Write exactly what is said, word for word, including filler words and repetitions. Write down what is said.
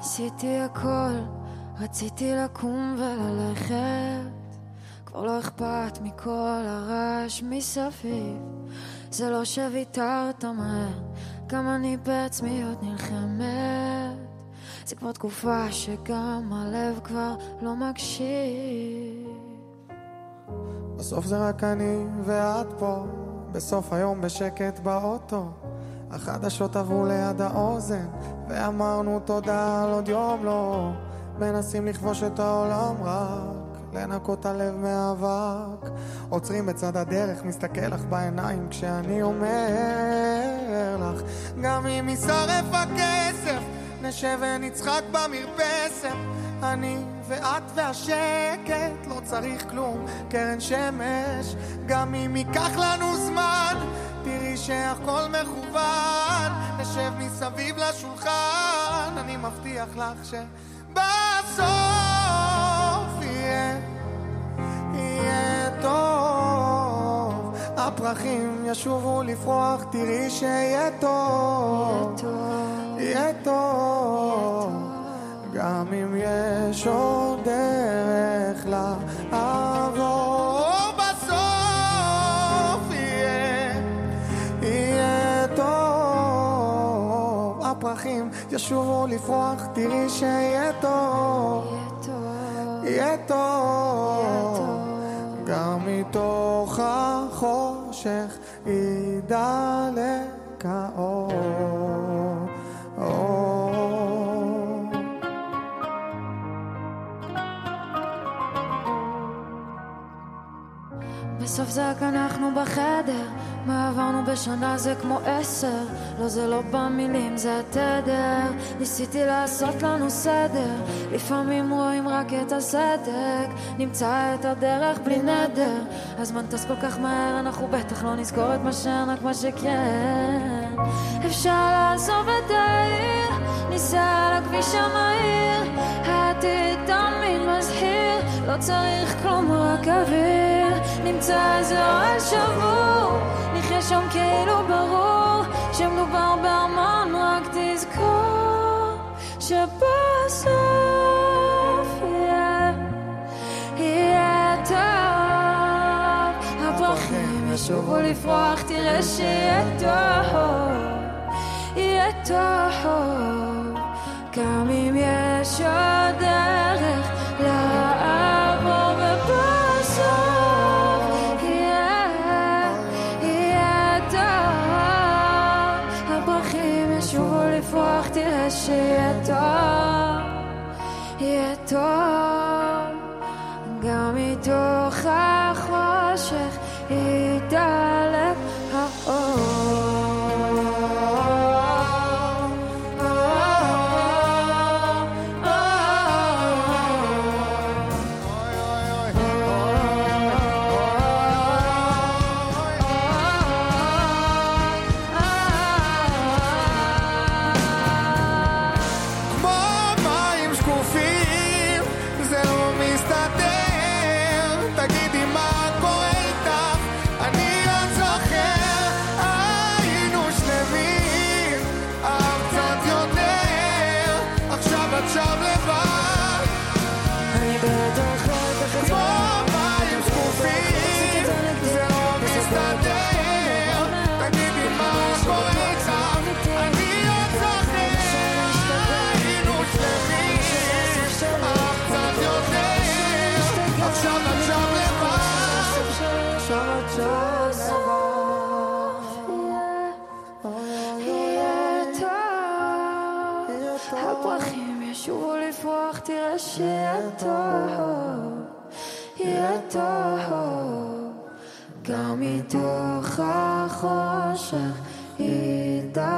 עשיתי הכל, רציתי לקום וללכת, כבר לא אכפת מכל הרעש מסביב. זה לא שוויתרת מהר, גם אני בעצמי עוד נלחמת. זה כבר תקופה שגם הלב כבר לא מקשיב. בסוף זה רק אני ואת פה, בסוף היום בשקט באוטו, החדשות עברו ליד האוזן ואמרנו תודה על עוד יום לא. מנסים לכבוש את העולם, רק לנקות הלב מאבק. עוצרים בצד הדרך, מסתכל לך בעיניים כשאני אומר לך, גם אם יישרף הכסף נשב ונצחק במרפסת, אני ואת והשקט, לא צריך כלום, קרן שמש. גם אם ייקח לנו זמן, תראי שהכל מכוון, נשב מסביב לשולחן, אני מבטיח לך שבסוף יהיה, יהיה טוב. הפרחים ישובו לפרוח, תראי שיהיה טוב, יהיה טוב. גם אם יש עוד דרך לעבור, בסוף יהיה, יהיה טוב. הפרחים ישובו לפרוח, תראי שיהיה טוב, יהיה טוב. גם מתוך החושך ידלק האור. בסוף זה רק אנחנו בחדר, מה עברנו בשנה זה כמו עשר. לא, זה לא במילים, זה התדר. ניסיתי לעשות לנו סדר, לפעמים רואים רק את הסדק, נמצא את הדרך בלי נדר. הזמן טס כל כך מהר, אנחנו בטח לא נזכור את מה שאין, רק מה שכן. אפשר לעזוב את העיר, ניסע על הכביש המהיר, העתיד תמיד מזהיר, לא צריך כלום רק אוויר. נמצא איזה אוהל שבור, נחיה שם כאילו ברור שמדובר בהמון, רק תזכור שבסוף יהיה, יהיה טוב. הפרחים ישובו לפרוח, תראה שיהיה טוב, יהיה טוב. גם אם יש עוד דרך לעבור, ובסוף שובו לפרוח, תראה שיהיה טוב, יהיה טוב. גם מתוך החושך ידלק האור. הפרחים ישובו לפרוח, תראה שיהיה טוב, יהיה טוב. גם מתוך החושך ידע